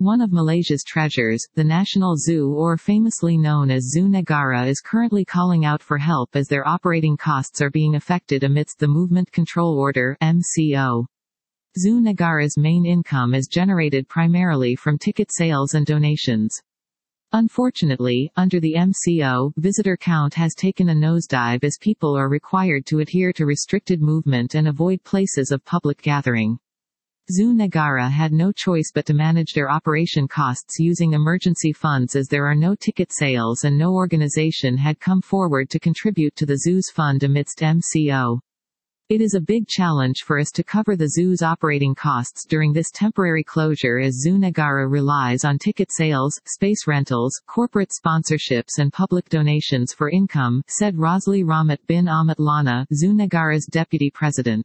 One of Malaysia's treasures, the National Zoo, or famously known as Zoo Negara, is currently calling out for help as their operating costs are being affected amidst the Movement Control Order (MCO). Zoo Negara's main income is generated primarily from ticket sales and donations. Unfortunately, under the MCO, visitor count has taken a nosedive as people are required to adhere to restricted movement and avoid places of public gathering. Zoo Negara had no choice but to manage their operation costs using emergency funds as there are no ticket sales and no organization had come forward to contribute to the zoo's fund amidst MCO. It is a big challenge for us to cover the zoo's operating costs during this temporary closure as Zoo Negara relies on ticket sales, space rentals, corporate sponsorships and public donations for income, said Rosli Rahmat bin Ahmad Lana, Zoo Negara's deputy president.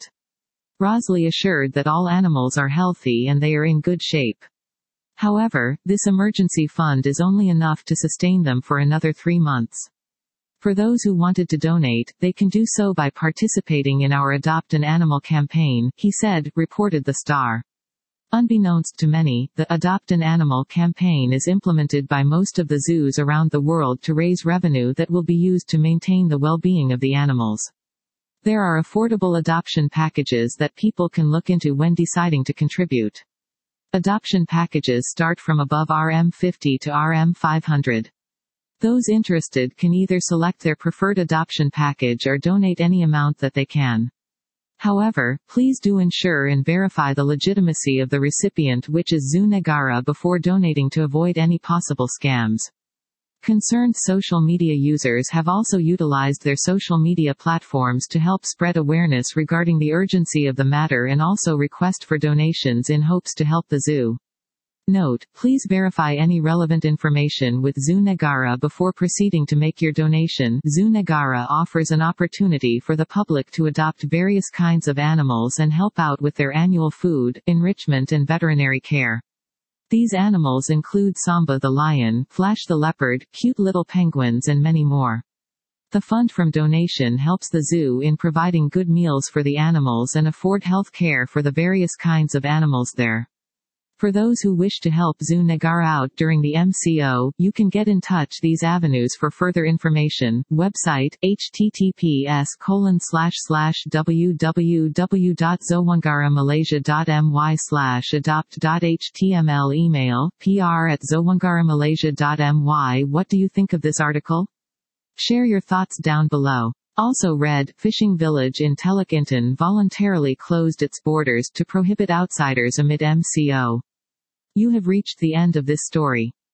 Rosli assured that all animals are healthy and they are in good shape. However, this emergency fund is only enough to sustain them for another 3 months. For those who wanted to donate, they can do so by participating in our Adopt an Animal campaign, he said, reported The Star. Unbeknownst to many, the Adopt an Animal campaign is implemented by most of the zoos around the world to raise revenue that will be used to maintain the well-being of the animals. There are affordable adoption packages that people can look into when deciding to contribute. Adoption packages start from above RM50 to RM500. Those interested can either select their preferred adoption package or donate any amount that they can. However, please do ensure and verify the legitimacy of the recipient, which is Zoo Negara, before donating to avoid any possible scams. Concerned social media users have also utilized their social media platforms to help spread awareness regarding the urgency of the matter and also request for donations in hopes to help the zoo. Note: please verify any relevant information with Zoo Negara before proceeding to make your donation. Zoo Negara offers an opportunity for the public to adopt various kinds of animals and help out with their annual food, enrichment and veterinary care. These animals include Samba the lion, Flash the leopard, cute little penguins and many more. The fund from donation helps the zoo in providing good meals for the animals and afford health care for the various kinds of animals there. For those who wish to help Zoo Negara out during the MCO, you can get in touch these avenues for further information. Website: https://www.zoongaramalaysia.my/adopt.html. Email: pr@zoongaramalaysia.my. What do you think of this article? Share your thoughts down below. Also read: Fishing village in Teluk Intan voluntarily closed its borders to prohibit outsiders amid MCO. You have reached the end of this story.